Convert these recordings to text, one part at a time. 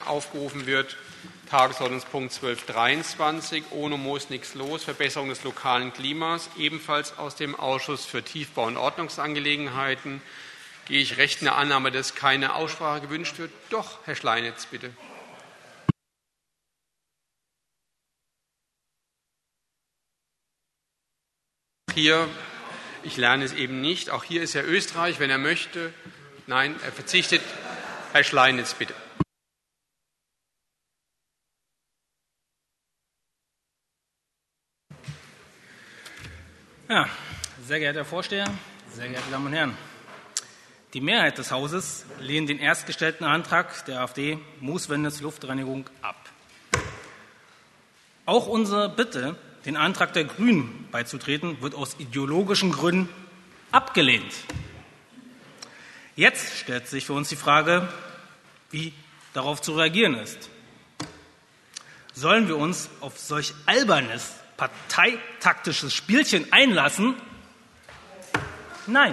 aufgerufen wird. Tagesordnungspunkt 1223, ohne Moos nichts los, Verbesserung des lokalen Klimas, ebenfalls aus dem Ausschuss für Tiefbau- und Ordnungsangelegenheiten. Gehe ich recht in der Annahme, dass keine Aussprache gewünscht wird? Doch, Herr Schleinitz, bitte. Hier, ich lerne es eben nicht, auch hier ist Herr Österreich, wenn er möchte. Nein, er verzichtet. Herr Schleinitz, bitte. Ja, sehr geehrter Herr Vorsteher, sehr geehrte Damen und Herren! Die Mehrheit des Hauses lehnt den erstgestellten Antrag der AfD Mooswände zur Luftreinigung ab. Auch unsere Bitte, den Antrag der Grünen beizutreten, wird aus ideologischen Gründen abgelehnt. Jetzt stellt sich für uns die Frage, wie darauf zu reagieren ist. Sollen wir uns auf solch albernes, parteitaktisches Spielchen einlassen? Nein.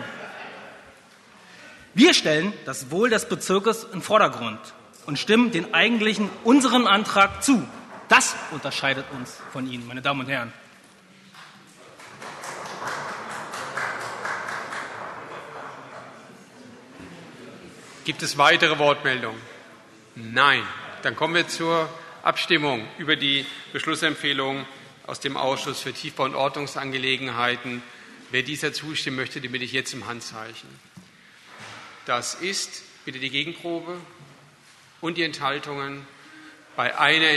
Wir stellen das Wohl des Bezirkes in den Vordergrund und stimmen den eigentlichen unserem Antrag zu. Das unterscheidet uns von Ihnen, meine Damen und Herren. Gibt es weitere Wortmeldungen? Nein. Dann kommen wir zur Abstimmung über die Beschlussempfehlung aus dem Ausschuss für Tiefbau- und Ordnungsangelegenheiten. Wer dieser zustimmen möchte, den bitte ich jetzt um Handzeichen. Das ist bitte die Gegenprobe und die Enthaltungen. Bei einer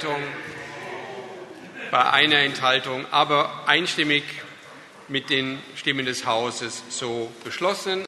Enthaltung, aber einstimmig mit den Stimmen des Hauses so beschlossen.